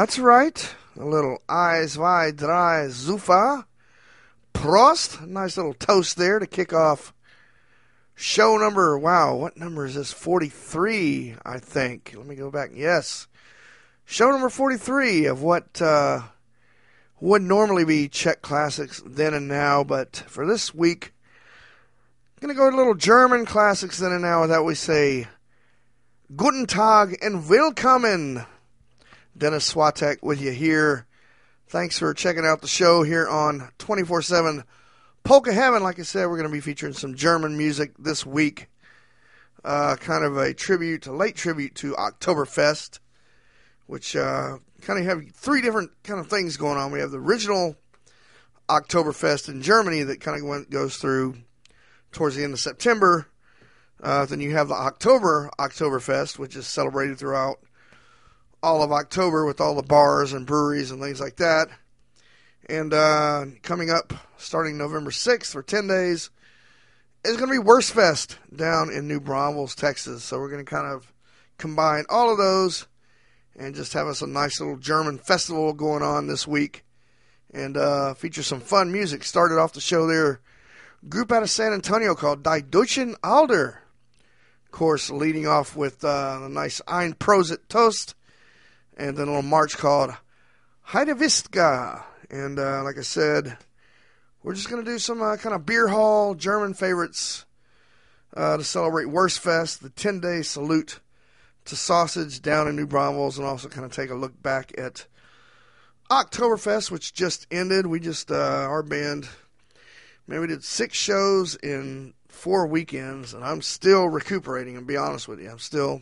That's right. A little Eins, zwei, drei, Zufa. Prost. Nice little toast there to kick off show number, wow, what number is this? 43, I think. Let me go back. Yes. Show number 43 of what would normally be Czech classics then and now, but for this week, I'm going to go to a little German classics then and now. With that, we say Guten Tag and Willkommen. Dennis Swatek with you here. Thanks for checking out the show here on 24/7 Polka Heaven. Like I said, we're going to be featuring some German music this week. Kind of a late tribute to Oktoberfest, which kind of have three different kind of things going on. We have the original Oktoberfest in Germany that kind of goes through towards the end of September. Then you have the Oktoberfest, which is celebrated throughout all of October with all the bars and breweries and things like that. And coming up, starting November 6th for 10 days, is going to be Wurstfest down in New Braunfels, Texas. So we're going to kind of combine all of those and just have us a nice little German festival going on this week. And feature some fun music. Started off the show there, group out of San Antonio called Die Deutschen Alder. Of course, leading off with a nice Ein Prosit Toast. And then a little march called Heidewitzka. And like I said, we're just going to do some kind of beer hall German favorites to celebrate Wurstfest, the 10-day salute to sausage down in New Braunfels, and also kind of take a look back at Oktoberfest, which just ended. We just, our band, man, we did 6 shows in 4 weekends, and I'm still recuperating, and be honest with you. I'm still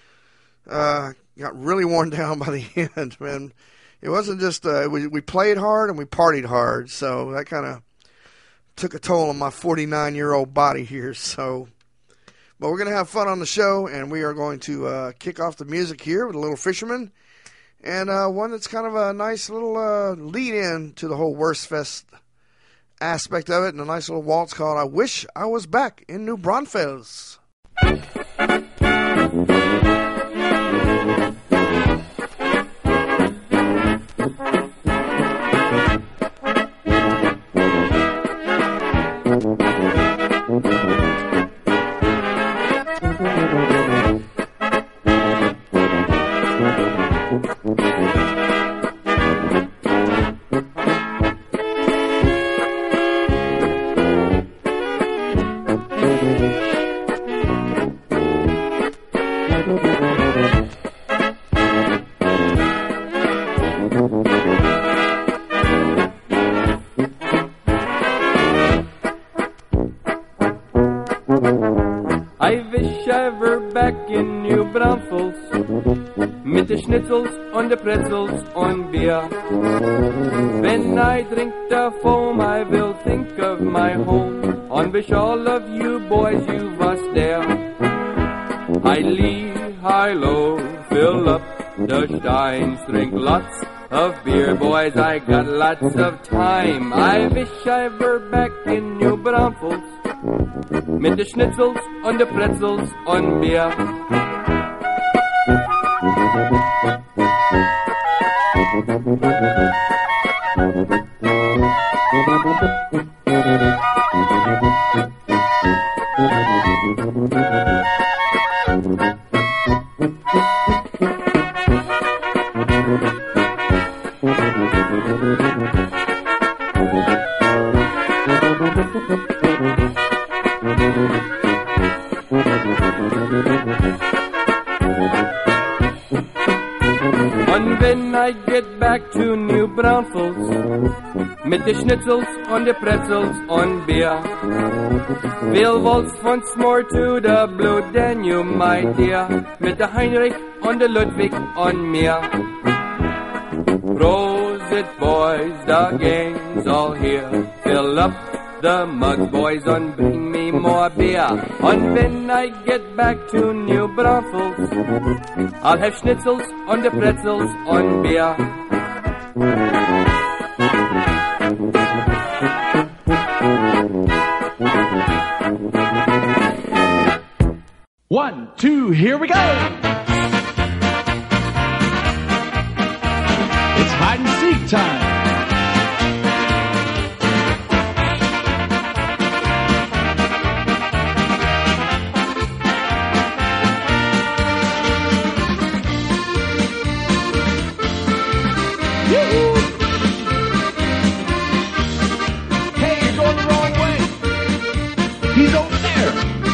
got really worn down by the end, man. It wasn't just, we played hard and we partied hard, so that kind of took a toll on my 49-year-old body here, so. But we're going to have fun on the show, and we are going to kick off the music here with a little Fisherman, and one that's kind of a nice little lead-in to the whole Wurstfest aspect of it, and a nice little waltz called I Wish I Was Back in New Braunfels. Schnitzels und de pretzels und Bier. When I drink the foam, I will think of my home. On wish all of you boys you was there. High Lee, high low, fill up the steins, drink lots of beer, boys. I got lots of time. I wish I were back in New Braunfels mit de Schnitzels und de pretzels und Bier. And when I get back to New Braunfels mit de Schnitzels und de pretzels und Bier, we'll waltz once more to the Blue Danube, my dear, mit de Heinrich und de Ludwig und mir. Prosit, boys, the gang's all here. Fill up the mugs, boys, and bring me more beer. And when I get back to New Braunfels, I'll have Schnitzels und de pretzels und Bier. One, two, here we go! good time. Hey, you're going the wrong way. He's over there.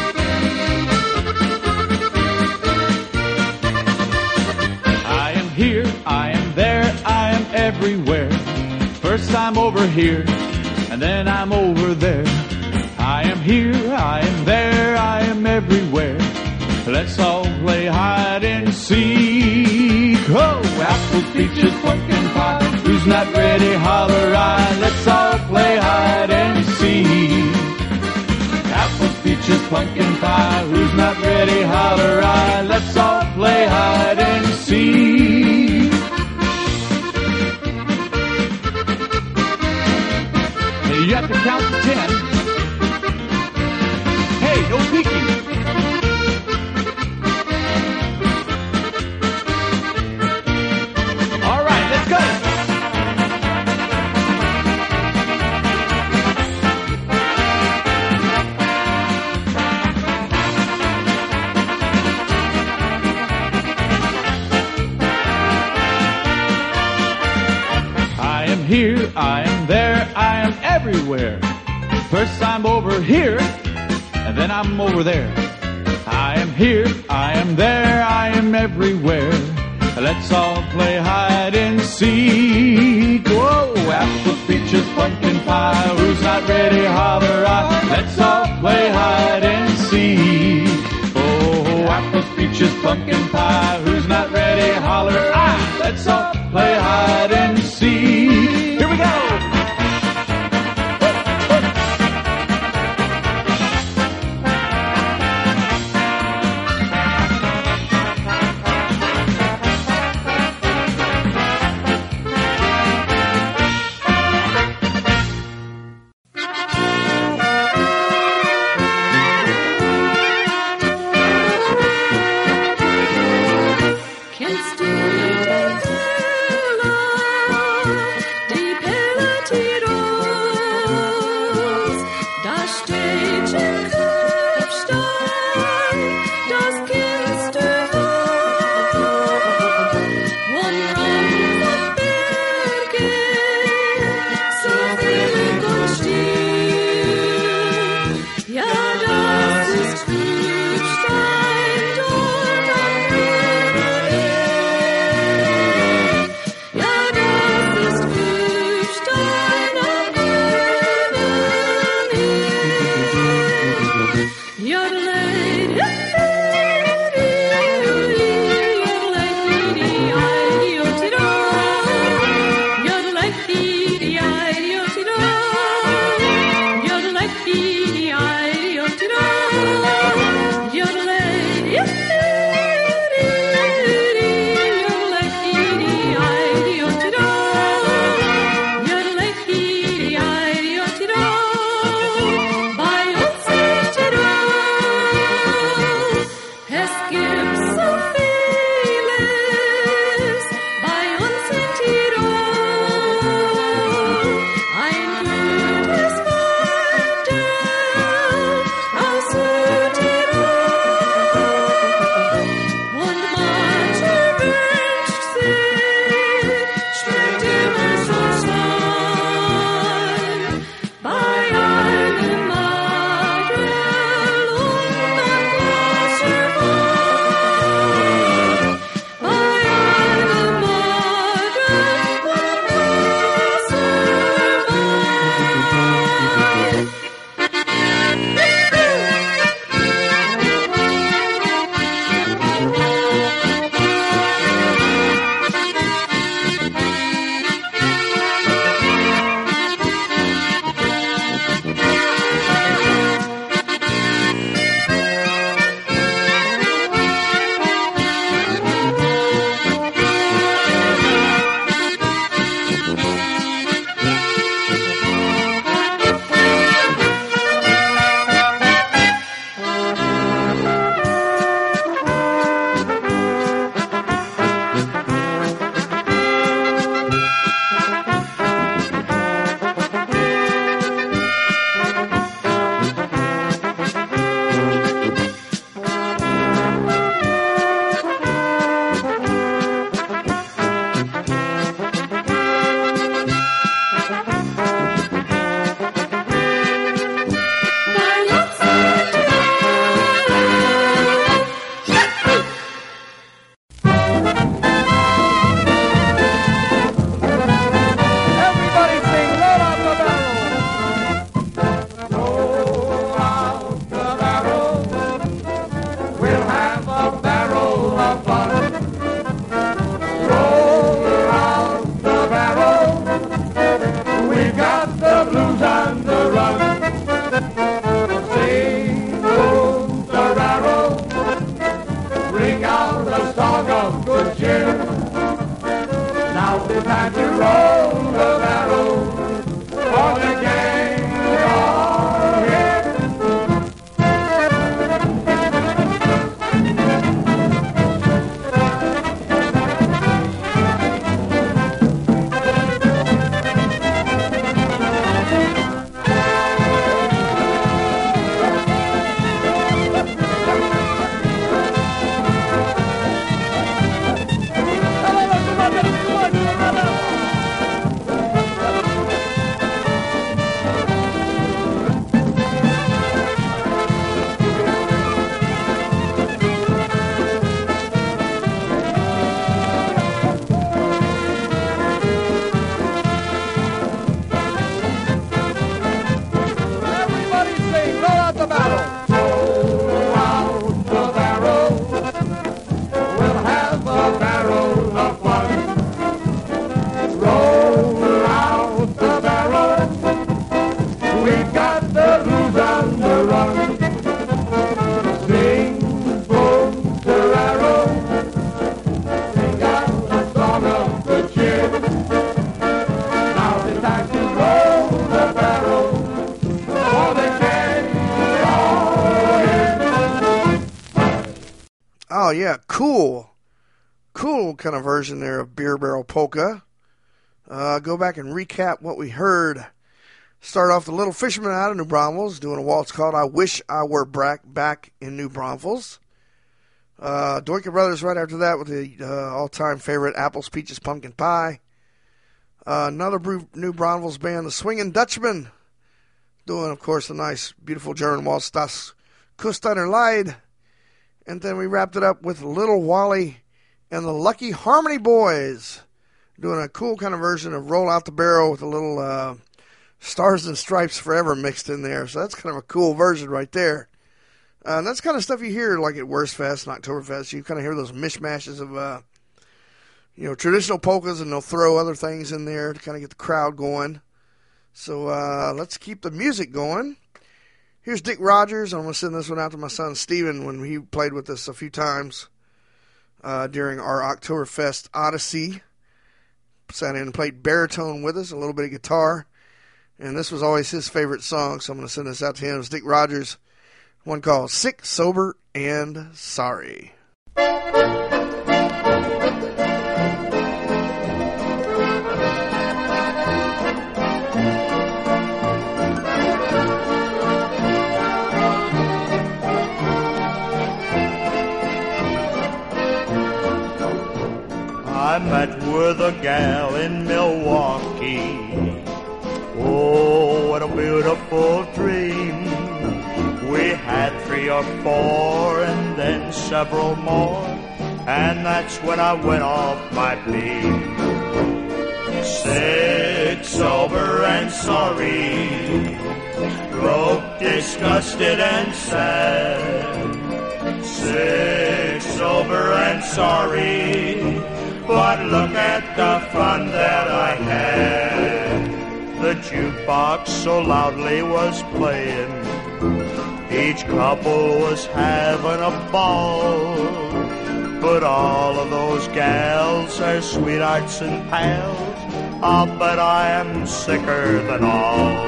I am here, I am there, I am everywhere. First I'm over here, and then I'm over there. I am here, I am there, I am everywhere. Let's all play hide and seek. Oh, apples, peaches, pumpkin pie. Who's not ready, holler I. Let's all play hide and seek. Apples, peaches, pumpkin pie. Who's not ready, holler I. Let's all play hide and seek. You have to count to 10. Hey, no peeking. All right, let's go. I am here, I am there, I am everywhere. First I'm over here, and then I'm over there. I am here, I am there, I am everywhere. Let's all play hide and seek. Whoa, apples, peaches, pumpkin pie. Who's not ready, holler I. Let's all play hide and seek. Oh, apples, peaches, pumpkin pie. Who's not ready, holler I. Let's all play hide and seek. Here we go. yeah, cool kind of version there of Beer Barrel Polka. Go back and recap what we heard. Start off the Little Fisherman out of New Braunfels doing a waltz called I Wish I Were Back in New Braunfels. Doika Brothers right after that with the all-time favorite Apples, Peaches, Pumpkin Pie. Another New Braunfels band, the Swingin' Dutchman, doing, of course, a nice, beautiful German waltz, Das Kusteiner Lied. And then we wrapped it up with Little Wally and the Lucky Harmony Boys, doing a cool kind of version of Roll Out the Barrel with a little Stars and Stripes Forever mixed in there. So that's kind of a cool version right there. And that's kind of stuff you hear like at Worst Fest and Oktoberfest. You kind of hear those mishmashes of, traditional polkas, and they'll throw other things in there to kind of get the crowd going. So let's keep the music going. Here's Dick Rogers. I'm going to send this one out to my son Steven when he played with us a few times during our Oktoberfest Odyssey. Sat in and played baritone with us, a little bit of guitar. And this was always his favorite song, so I'm going to send this out to him. It's Dick Rogers, one called Sick, Sober, and Sorry. I met with a gal in Milwaukee. Oh, what a beautiful dream. We had 3 or 4 and then several more, and that's when I went off my beam. Sick, sober, and sorry, broke, disgusted, and sad. Sick, sober, and sorry, but look at the fun that I had. The jukebox so loudly was playing, each couple was having a ball. But all of those gals are sweethearts and pals, I'll bet I am sicker than all.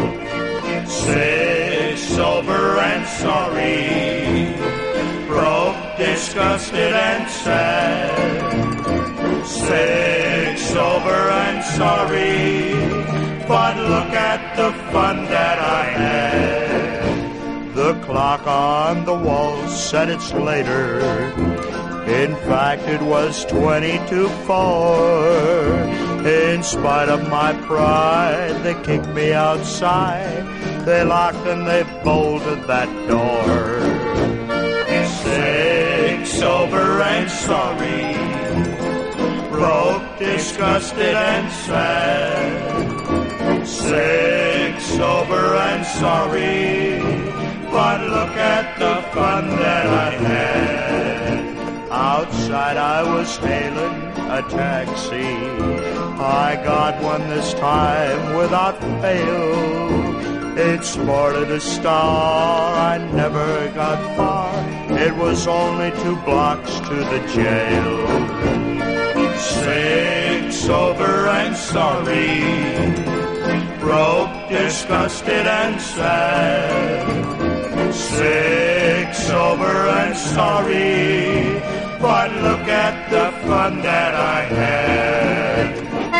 Sick, sober, and sorry, broke, disgusted, and sad. Sick, sober, and sorry, but look at the fun that I had. The clock on the wall said it's later. In fact, it was 20 to 4. In spite of my pride, they kicked me outside. They locked and they bolted that door. Sick, sober, and sorry, broke, disgusted, and sad. Sick, sober, and sorry, but look at the fun that I had. Outside I was hailing a taxi. I got one this time without fail. It sported a star, I never got far. It was only 2 blocks to the jail. Sick, sober, and sorry, broke, disgusted, and sad. Sick, sober, and sorry, but look at the fun that I had.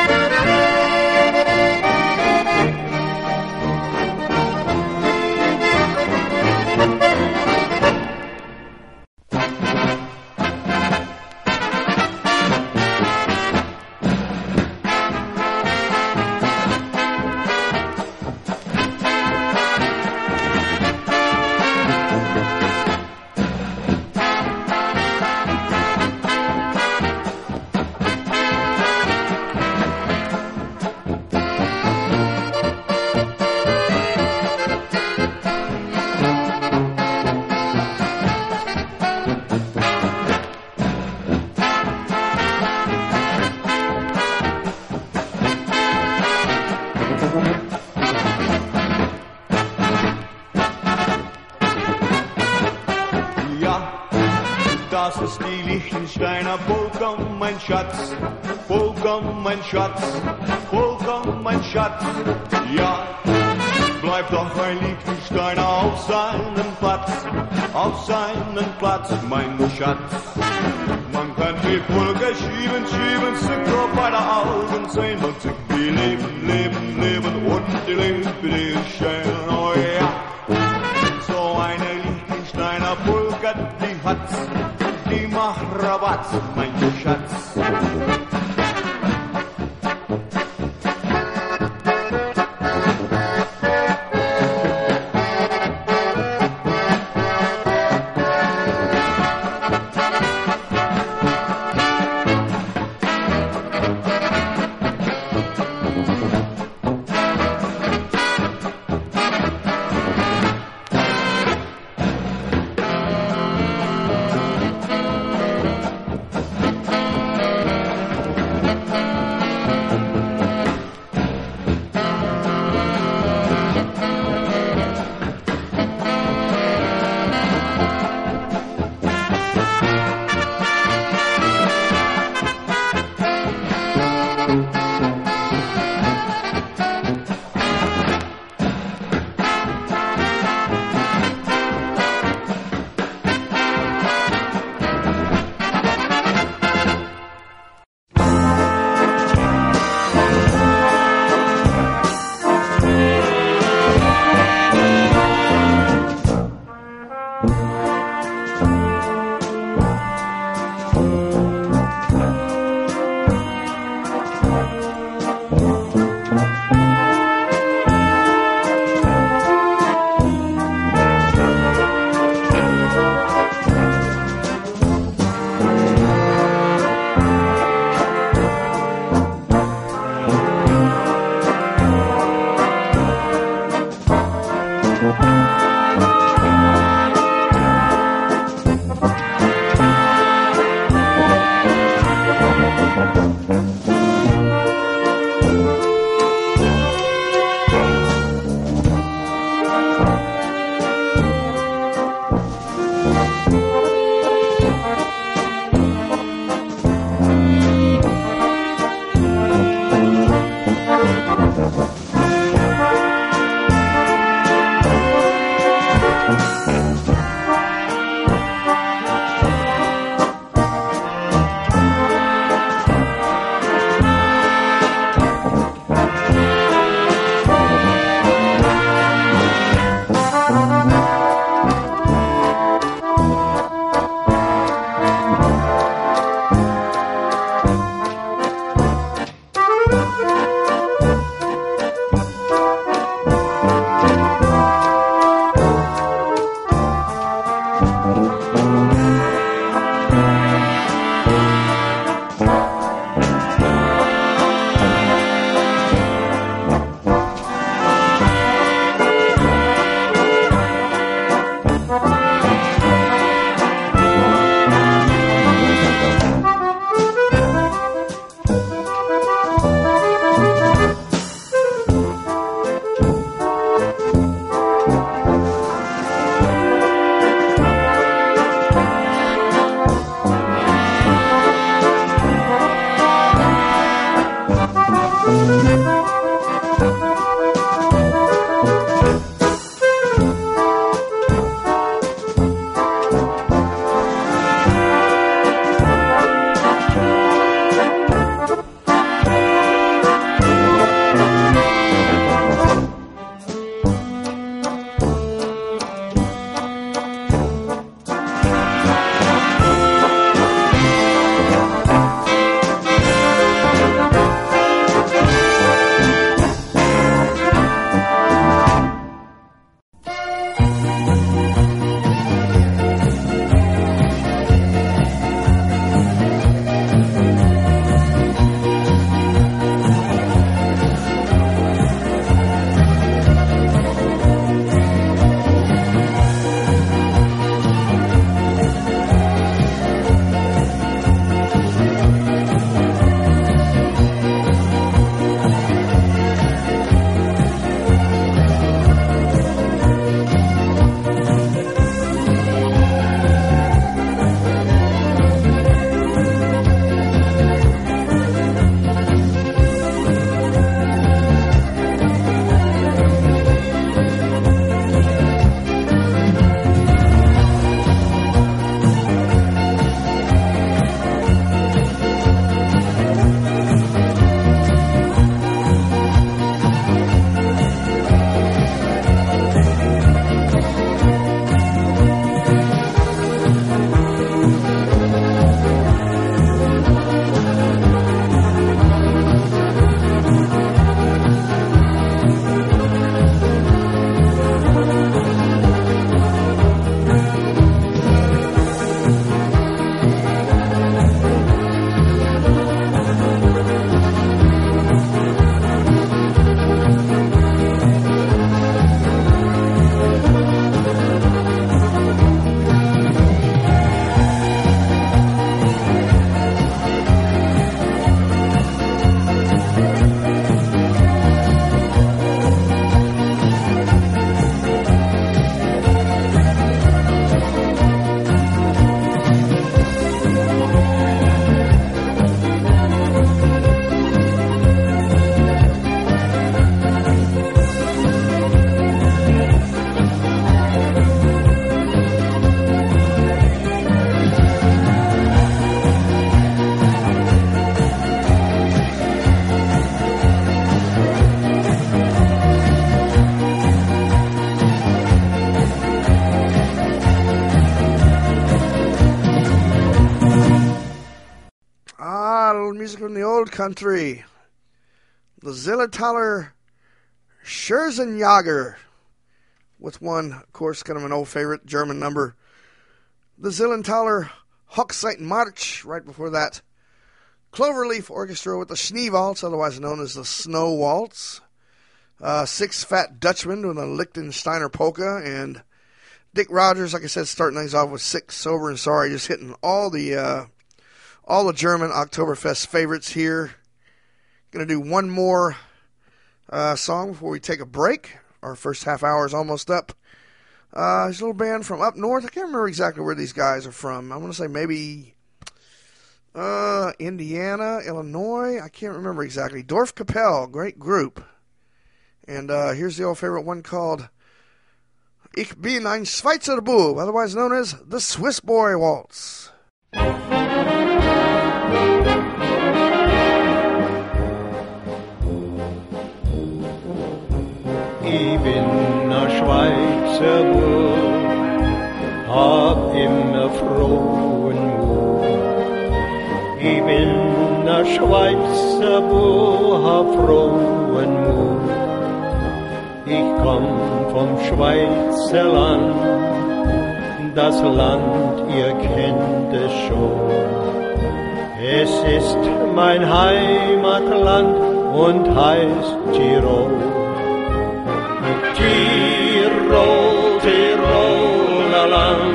das ist die Liechtensteiner Polka, mein Schatz. Polka, mein Schatz. Polka, mein Schatz. Ja, bleibt doch ein Liechtensteiner auf seinem Platz. auf seinen Platz, mein Schatz. Man kann die Polka schieben, schieben, Zucker bei der Augen sehen, man sich die Leben, Leben, Leben und die Leben, die schön, oh ja. So eine Liechtensteiner Polka, die hat's, die macht Rabatz, mein Schatz. country. The Zillertaler Scherzenjäger, with one, of course, kind of an old favorite German number. The Zillertaler Hochzeitmarsch, right before that. Cloverleaf Orchestra with the Schneewaltz, otherwise known as the Snow Waltz. Six Fat Dutchmen with a Lichtensteiner Polka. And Dick Rogers, like I said, starting things off with Sick, Sober, and Sorry, just hitting all the German Oktoberfest favorites here. Going to do one more song before we take a break. Our first half hour is almost up. There's a little band from up north. I can't remember exactly where these guys are from. I want to say maybe Indiana, Illinois. I can't remember exactly. Dorfkapelle, great group. And here's the old favorite one called Ich bin ein Schweizer Bub, otherwise known as the Swiss Boy Waltz. Ich bin ein Schweizer Bub, hab immer frohen Mut. Ich bin ein Schweizer Bub, hab frohen Mut. Ich komm vom Schweizer Land, das Land, ihr kennt es schon. Es ist mein Heimatland und heißt Tirol. Tirol, Tiroler Land,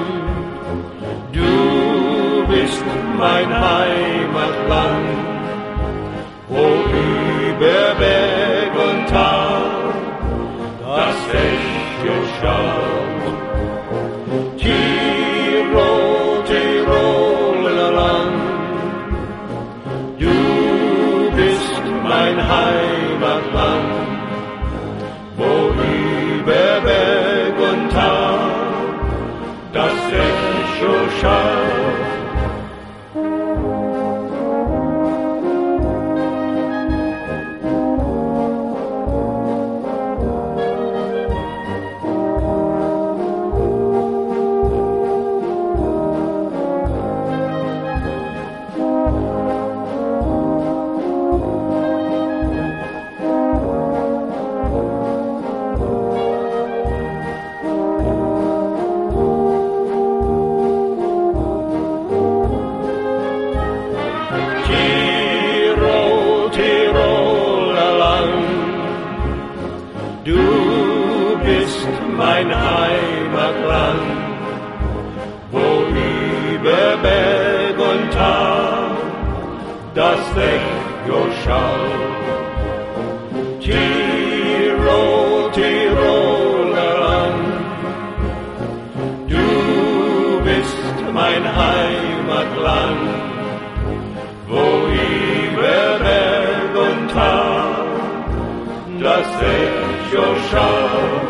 du bist mein Heimatland, wo über Berg und Tal das Echo schallt. Tirol, Tiroler Land, du bist mein Heimatland, wo über Berg und Tal das Echo schallt. Mein Heimatland, wo über Berg und Tal das Echo schallt. Tirol, Tiroler Land, du bist mein Heimatland, wo über Berg und Tal das Echo schallt.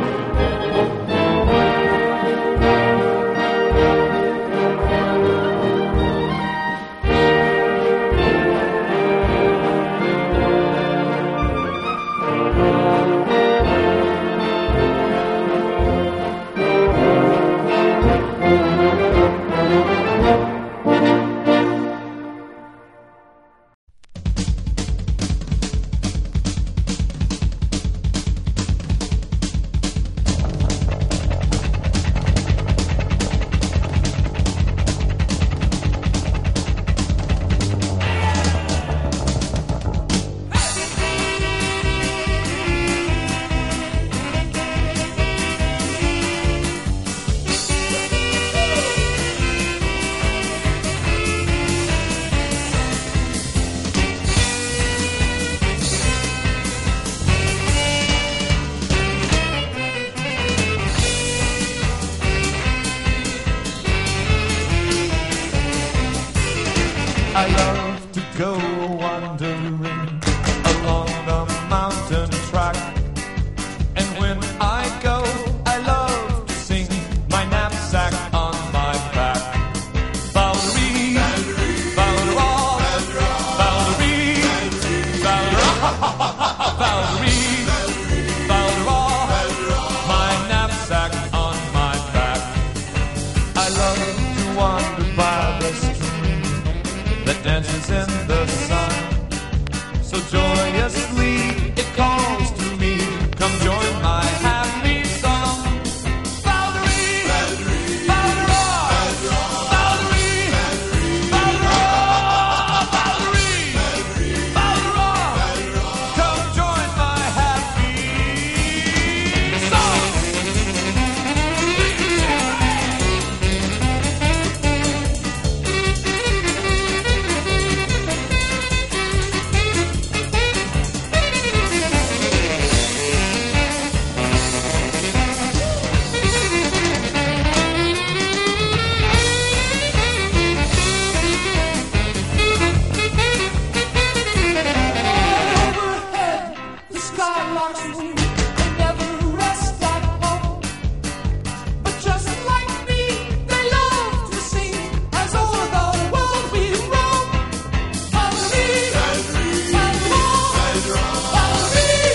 skylarks sing, they never rest at home. But just like me, they love to sing as o'er the world we roam. Follow me, follow on, follow me,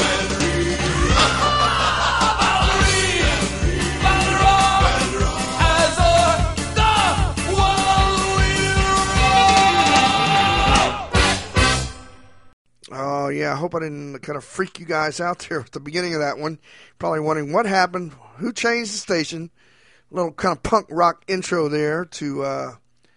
follow on, as o'er the world we roam. Oh, yeah, I hope I didn't kind of freak you guys out there at the beginning of that one. Probably wondering what happened, who changed the station. A little kind of punk rock intro there to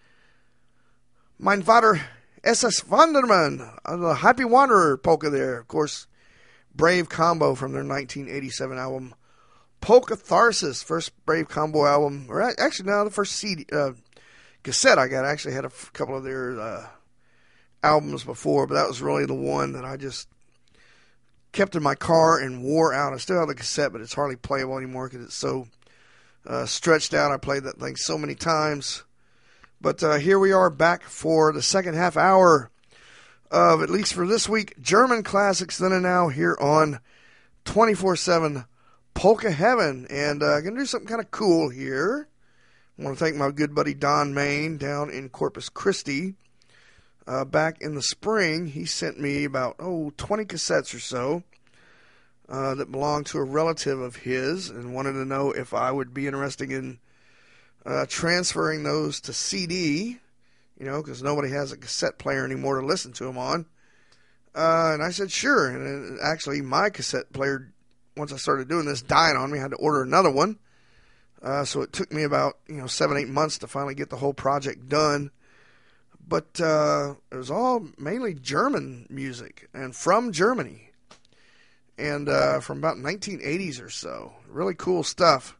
Mein Vater SS Wanderman, the Happy Wanderer polka there. Of course, Brave Combo from their 1987 album, Polka Tharsis, first Brave Combo album, or actually now the first CD, cassette I got. I actually had a couple of their albums before, but that was really the one that I just kept in my car and wore out. I still have the cassette, but it's hardly playable anymore because it's so stretched out. I played that thing so many times. But here we are back for the second half hour of, at least for this week, German Classics Then and Now here on 24/7 Polka Heaven. And I'm going to do something kind of cool here. I want to thank my good buddy Don Main down in Corpus Christi. Back in the spring, he sent me about 20 cassettes or so that belonged to a relative of his and wanted to know if I would be interested in transferring those to CD, because nobody has a cassette player anymore to listen to them on. And I said, sure. And actually, my cassette player, once I started doing this, died on me. I had to order another one. So it took me about 7-8 months to finally get the whole project done. But it was all mainly German music and from Germany. And from about 1980s or so. Really cool stuff.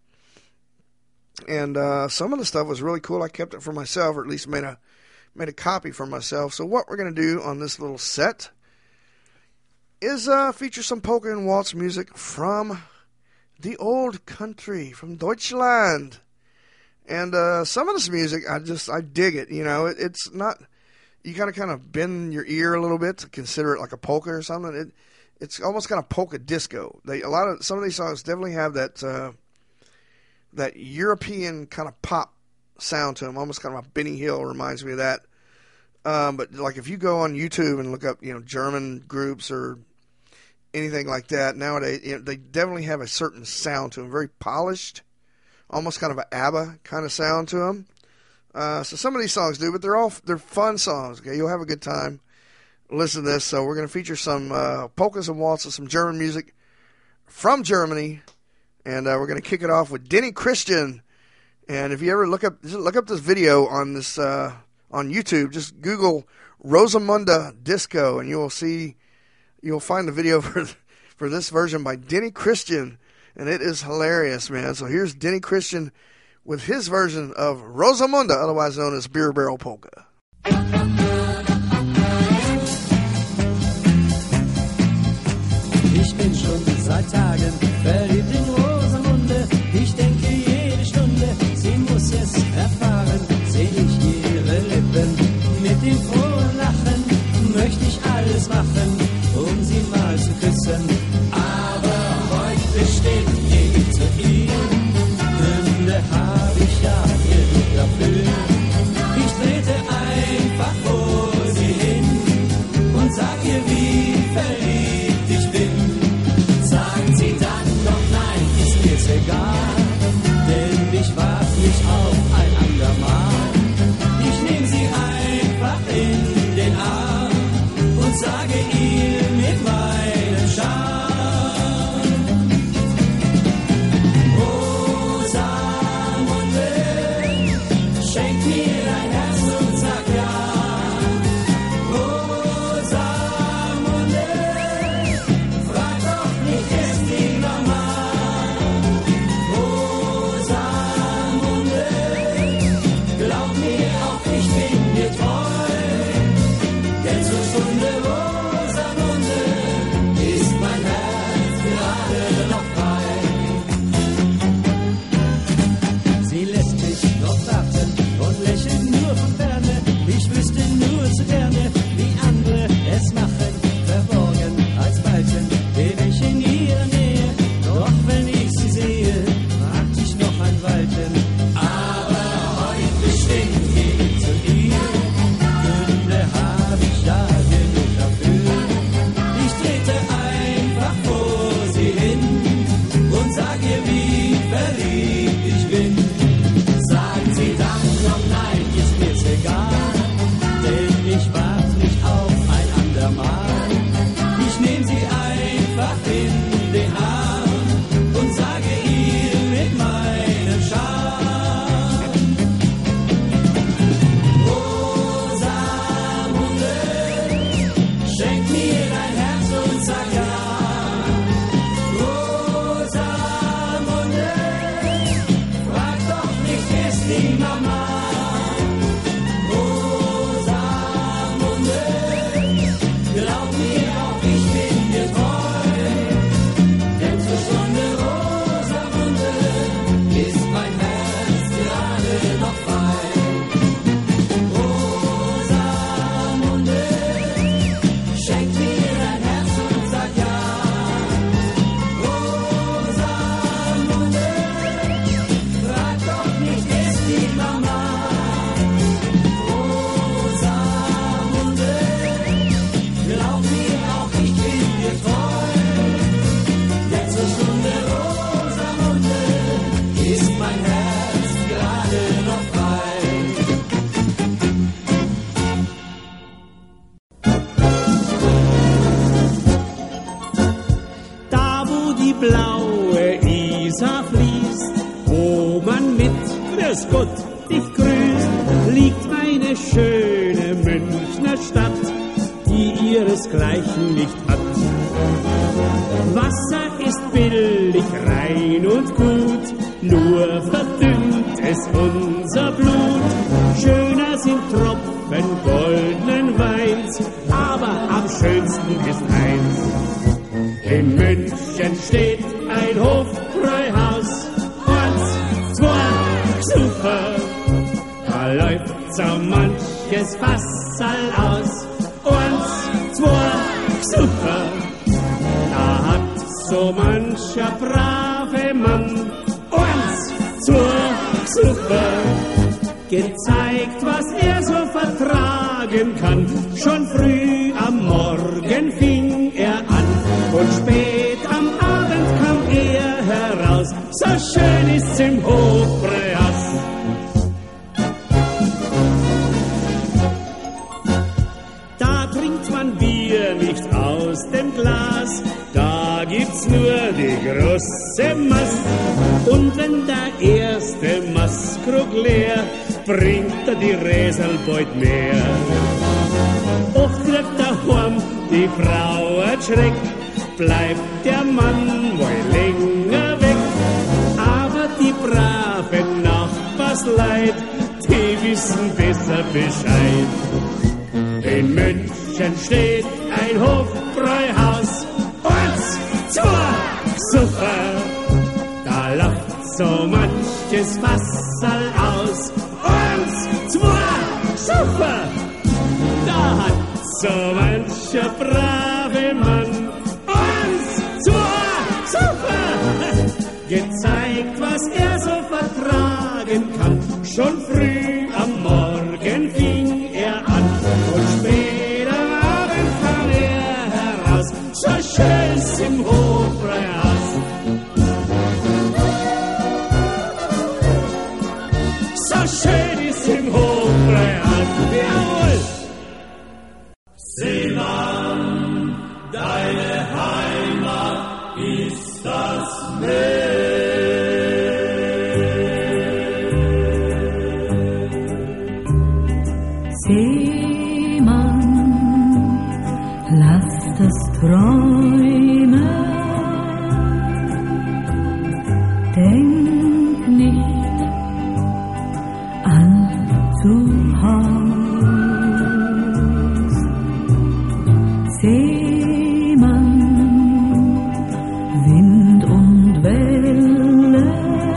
And some of the stuff was really cool. I kept it for myself, or at least made a copy for myself. So what we're going to do on this little set is feature some polka and waltz music from the old country, from Deutschland. And some of this music, I dig it. It's not, you got to kind of bend your ear a little bit to consider it like a polka or something. It's almost kind of polka disco. Some of these songs definitely have that that European kind of pop sound to them. Almost kind of a Benny Hill reminds me of that. But like if you go on YouTube and look up, German groups or anything like that nowadays, they definitely have a certain sound to them, very polished. Almost kind of an ABBA kind of sound to them. So some of these songs do, but they're fun songs. Okay, you'll have a good time. Listen to this. So we're going to feature some polkas and waltzes, some German music from Germany, and we're going to kick it off with Denny Christian. And if you ever look up this video on this on YouTube, just Google Rosamunda Disco, and you'll find the video for this version by Denny Christian. And it is hilarious, man. So here's Denny Christian with his version of Rosamunda, otherwise known as Beer Barrel Polka. Ich bin schon seit Tagen verliebt in Rosamunde. Ich denke jede Stunde, sie muss es erfahren. Seh ich ihre Lippen mit dem frohen Lachen, möchte ich alles machen, um sie mal zu küssen. Aber heute bestimmt nicht zu ihr. Gründe hab ich ja genug dafür. Ich trete einfach vor sie hin und sag ihr, wie verliebt ich bin. Sagt sie dann, die blaue Isar fließt, wo man mit Grüß Gott dich grüßt, liegt meine schöne Münchner Stadt, die ihresgleichen nicht hat. Wasser ist billig, rein und gut, nur verdünnt es unser Blut. Schöner sind Tropfen goldenen Weins, aber am schönsten ist eins. In München steht ein Hofbräuhaus, 1, 2, super, da läuft so manches Fassal aus. 1, 2, super, da hat so mancher brave Mann 1, 2, super, gezeigt, was er so vertragen kann. Schon früh am Morgen fing er an und spät am Abend kam er heraus. So schön ist's im Hofbräuhaus. Da trinkt man Bier nicht aus dem Glas, da gibt's nur die große Maß. Und wenn der erste Maßkrug leer, bringt er die Räselbeut mehr. Och, kriegt daheim die Frau erschreckt, bleibt der Mann wohl länger weg. Aber die braven Nachbarsleid, die wissen besser Bescheid. In München steht ein Hofbräuhaus, 1, 2, super, da lacht so manches Fassal aus. 1, 2, super, da hat so mancher brave Mann 1, 2, super, gezeigt, was er so vertragen kann. Schon früh am Morgen fing er an und spät am Abend kam er heraus. So schön's im Hofbräuhaus. So schön ist im Hofbräuhaus. Jawohl! Seemann, deine Heimat ist das Meer. Seemann, lass das träumen, denk nicht an zu Haus. Seemann, Wind und Welle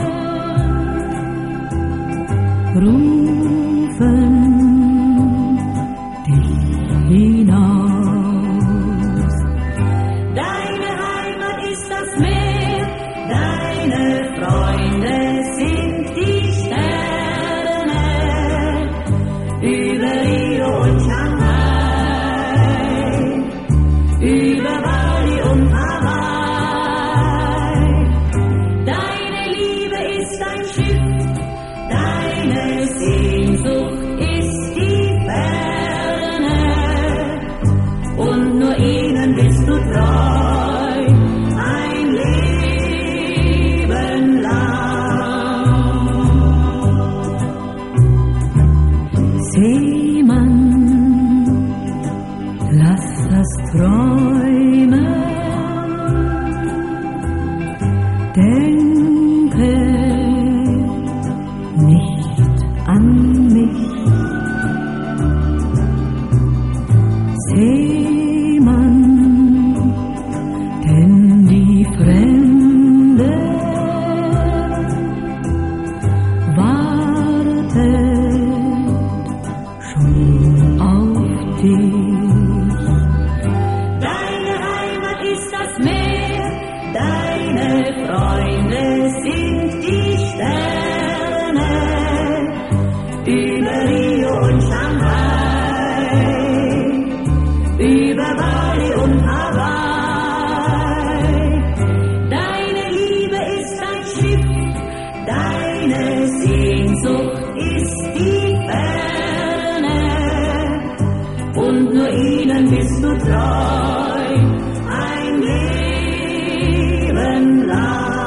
rufen hinaus. Deine Heimat ist das Meer, deine Freunde sind die Sterne über Rio und Shanghai, über Bali und Hawaii. Deine Liebe ist ein Schiff, deine Sehnsucht ist die Ferne. Und nur ihnen bist du treu, ein Leben lang. Seemann, lass das träumen, denke nicht an mich. Seemann, denn die Fremde wartet schon auf dich. Deine Heimat ist das Meer, deine Freunde mein Land.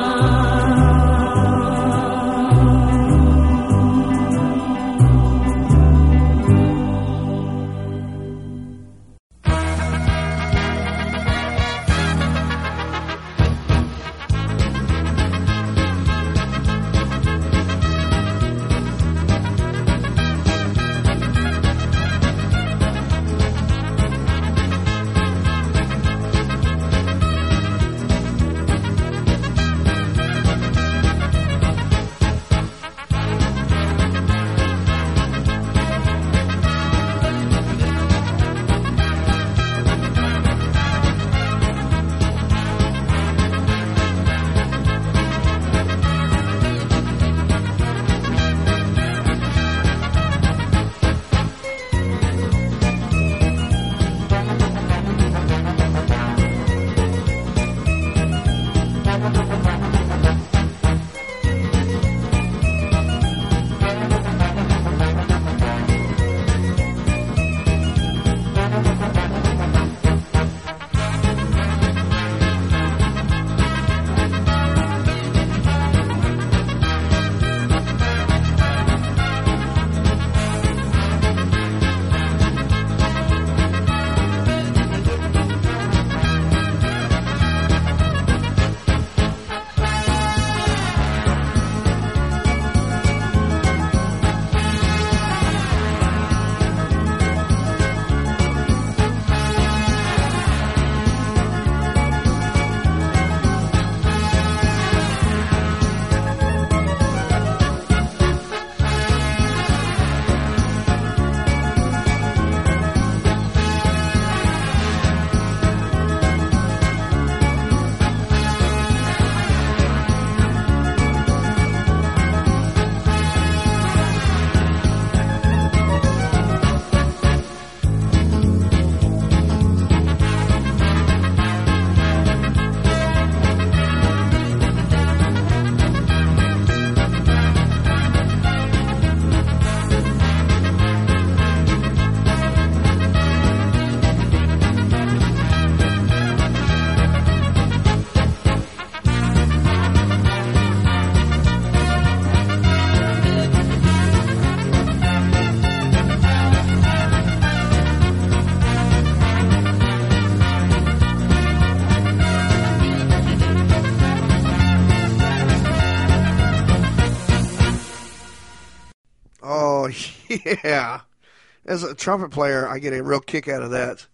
Yeah. As a trumpet player, I get a real kick out of that.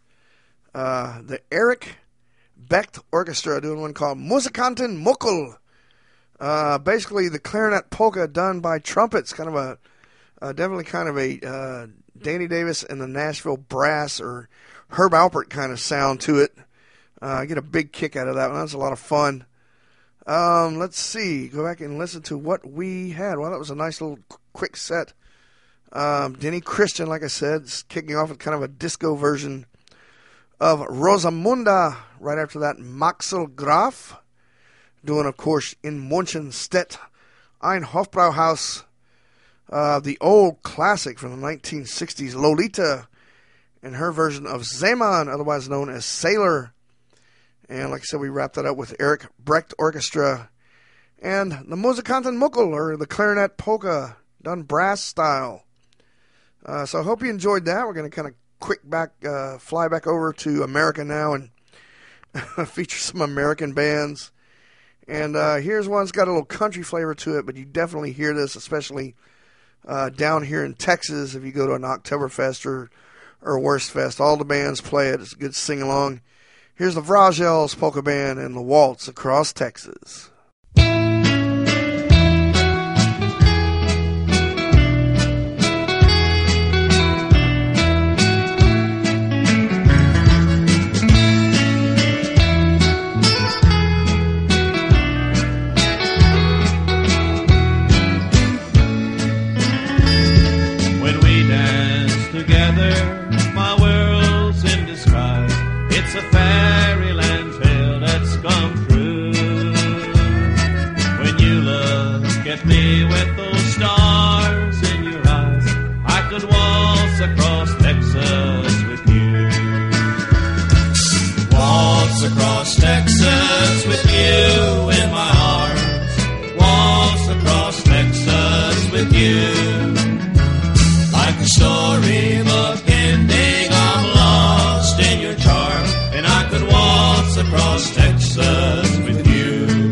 The Eric Becht Orchestra doing one called Musikanten Muckel. Basically, the clarinet polka done by trumpets. Kind of a, definitely kind of a Danny Davis and the Nashville Brass or Herb Alpert kind of sound to it. I get a big kick out of that one. That's a lot of fun. Let's see. Go back and listen to what we had. Well, that was a nice little quick set. Denny Christian, like I said, is kicking off with kind of a disco version of Rosamunda. Right after that, Maxel Graf doing, of course, in Munchenstedt, Ein Hofbrauhaus, the old classic from the 1960s, Lolita, and her version of Seemann, otherwise known as Sailor. And like I said, we wrapped that up with Eric Brecht Orchestra and the Musikanten Muckel, or the clarinet polka, done brass style. So I hope you enjoyed that. We're going to kind of fly back over to America now and feature some American bands. And here's one that's got a little country flavor to it, but you definitely hear this, especially down here in Texas. If you go to an Oktoberfest or Wurstfest, all the bands play it. It's a good sing-along. Here's the Vragels Polka Band and the Waltz Across Texas. It's a fairyland tale that's come true. When you look at me with those stars in your eyes, I could waltz across Texas with you. Waltz across Texas Texas with you in my arms. Waltz across Texas with you. Like a storybook ending, I'm lost in your charm. And I could waltz across Texas with you.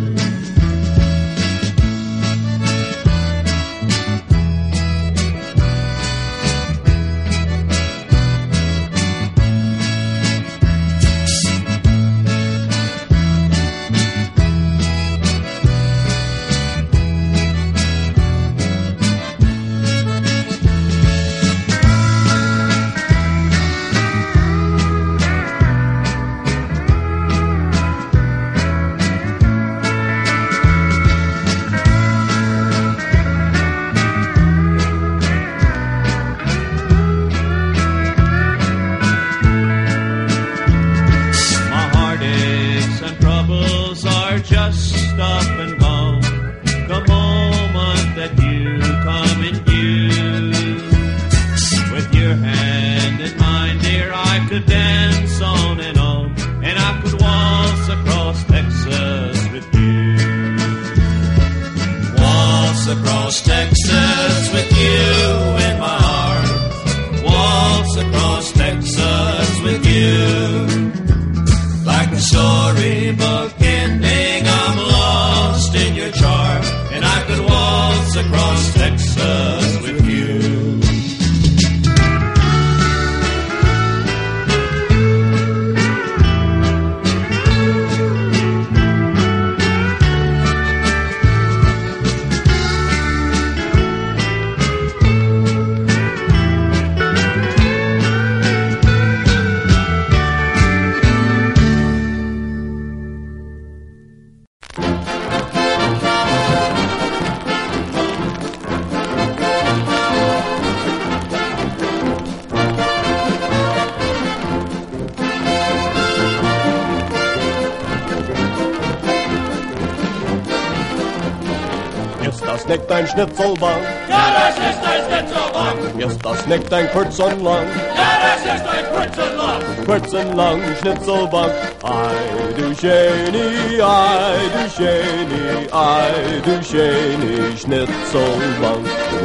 nicht dein Schnitzelbank? Ja, das ist ein Schnitzelbank. Ist das nicht dein kurz und lang? Ja, das ist ein kurz und lang. Kurz und lang Schnitzelbank. Ei, du Schöni, ei, du Schöni, ei, du Schöni Schnitzelbank.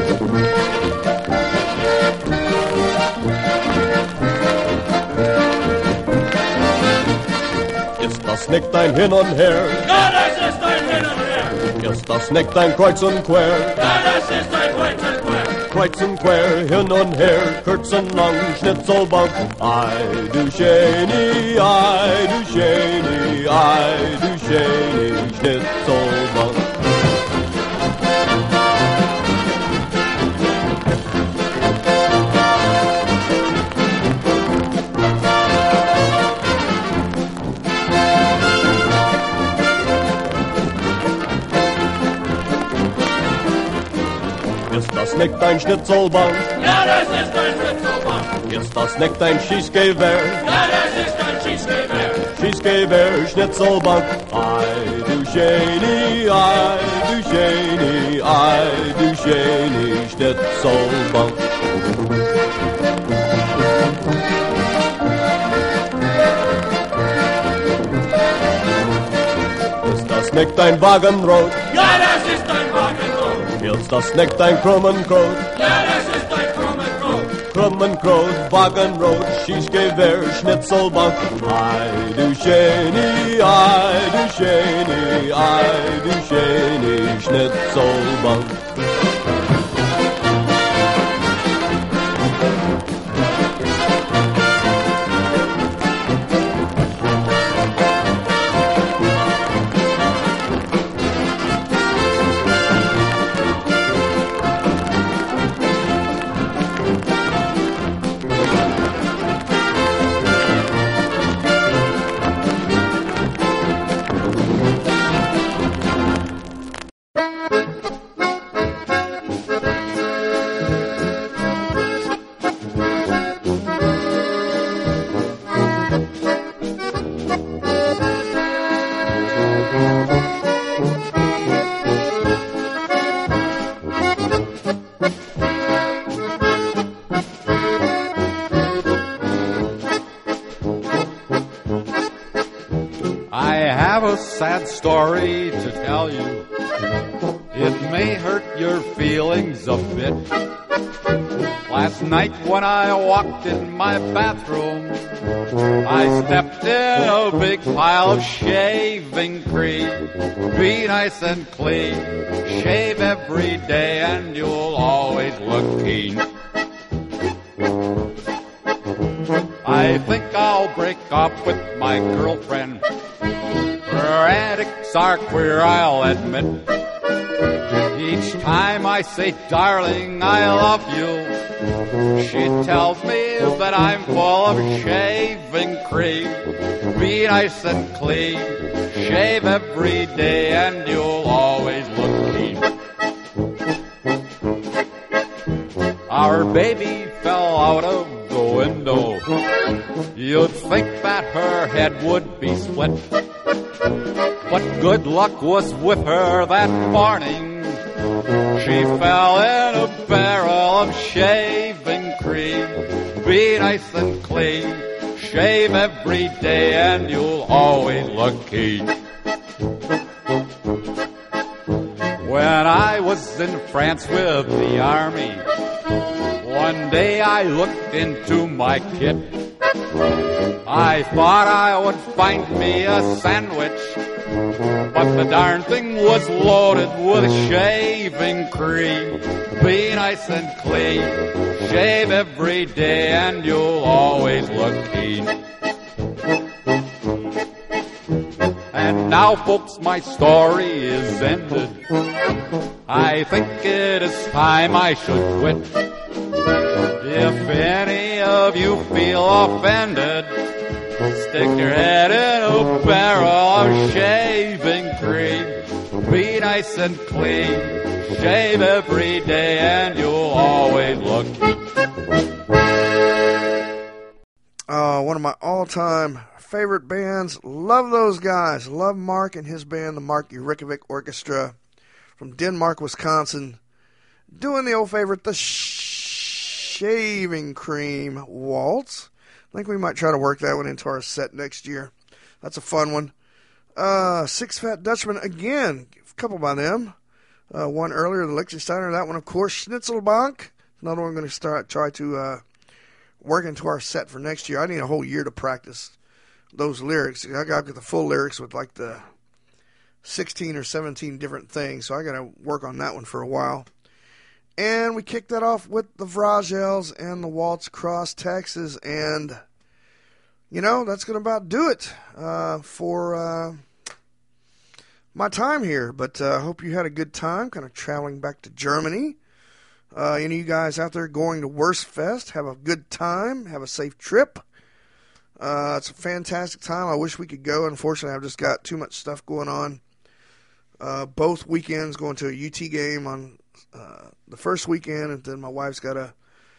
Ist das nicht dein Hin und Her? Ja, das ist ein Hin und Her. Ist das nicht dein Kreuz und Quer? Ja, das ist ein Kreuz und Quer. Kreuz und Quer, hin und her, kurz und lang, Schnitzelbank. Ei, du Schöni, ei, du Schöni, ei, du Schöni Schnitzelbank. Ist das nicht dein Schnitzelbank? Ja, das ist ein Schnitzelbank. Ist das nicht dein Schießgewehr? Ja, das ist ein Schießgewehr. Schießgewehr, Schnitzelbank. Ei, du Schöni, ei, du Schöni, ei, du Schöni Schnitzelbank. Ist das nicht dein Wagenrot? Ja, das ist ein Wagenrot. Ist das nicht dein Krummenkrot? Ja, das ist ein Krummenkrot. Krummenkrot, Wagenrot, Schießgewehr, Schnitzelbank. Ei, du Schöni, ei, du Schöni, ei, du Schöni Schnitzelbank. sad story to tell you. It may hurt your feelings a bit. Last night when I walked in my bathroom, I stepped in a big pile of shaving cream. Be nice and clean, shave every day and you'll always look keen. I think I'll break up with my girlfriend. Her antics are queer, I'll admit. Each time I say, darling, I love you, she tells me that I'm full of shaving cream. Be nice and clean, shave every day and you'll always look clean. Our baby fell out of the window. You'd think that her head would be split, but good luck was with her that morning. She fell in a barrel of shaving cream. Be nice and clean, shave every day and you'll always look keen. When I was in France with the army, one day I looked into my kit. I thought I would find me a sandwich, but the darn thing was loaded with shaving cream. Be nice and clean, shave every day and you'll always look keen. And now, folks, my story is ended. I think it is time I should quit. If any of you feel offended, stick your head in a barrel of shaving cream. Be nice and clean, shave every day and you'll always look clean. One of my all-time favorite bands. Love those guys. Love Mark and his band, the Mark Yurikovic Orchestra from Denmark, Wisconsin. Doing the old favorite, the Shaving Cream Waltz. I think we might try to work that one into our set next year. That's a fun one. Six Fat Dutchmen, again, a couple by them. One earlier, the Liechtensteiner. That one, of course, Schnitzelbank. Another one I'm going to try to work into our set for next year. I need a whole year to practice those lyrics. I got to get the full lyrics with like the 16 or 17 different things, so I got to work on that one for a while. And we kicked that off with the Vragels and the Waltz Across Texas. And, you know, that's going to about do it for my time here. But I hope you had a good time kind of traveling back to Germany. Any of you guys out there going to Wurstfest, have a good time. Have a safe trip. It's a fantastic time. I wish we could go. Unfortunately, I've just got too much stuff going on. Both weekends, going to a UT game on the first weekend, and then my wife's got a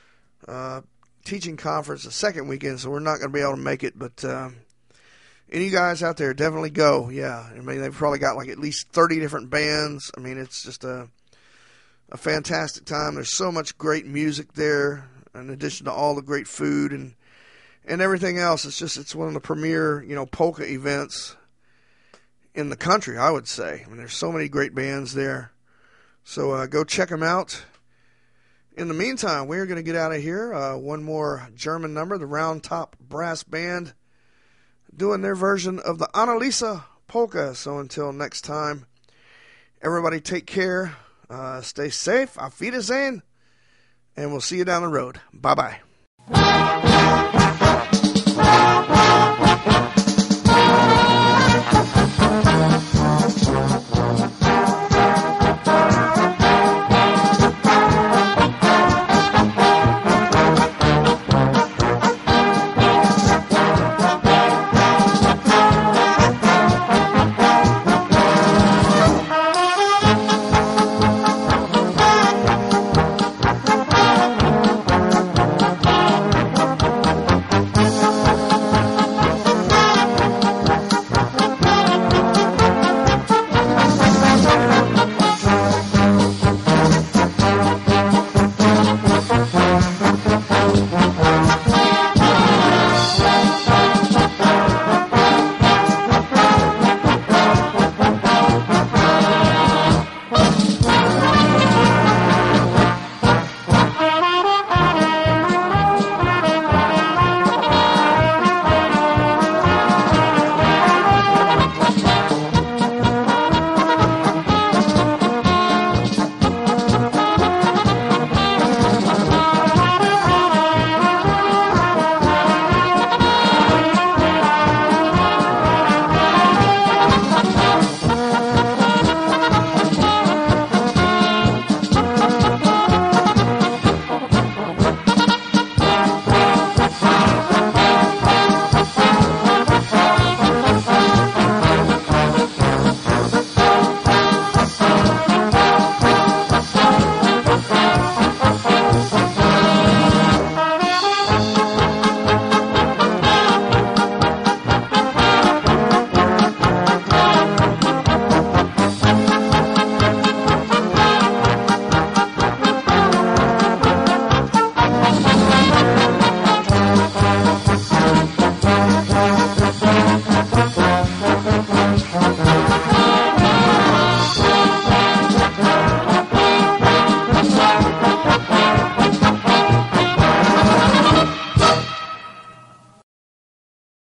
teaching conference the second weekend, so we're not going to be able to make it. But any of you guys out there, definitely go. Yeah, I mean, they've probably got like at least 30 different bands. I mean, it's just a fantastic time. There's so much great music there, in addition to all the great food and everything else. It's one of the premier, polka events in the country, I would say. I mean, there's so many great bands there. So go check them out. In the meantime, we're going to get out of here. One more German number, the Round Top Brass Band, doing their version of the Annalisa Polka. So until next time, everybody take care. Stay safe. Auf Wiedersehen. And we'll see you down the road. Bye-bye.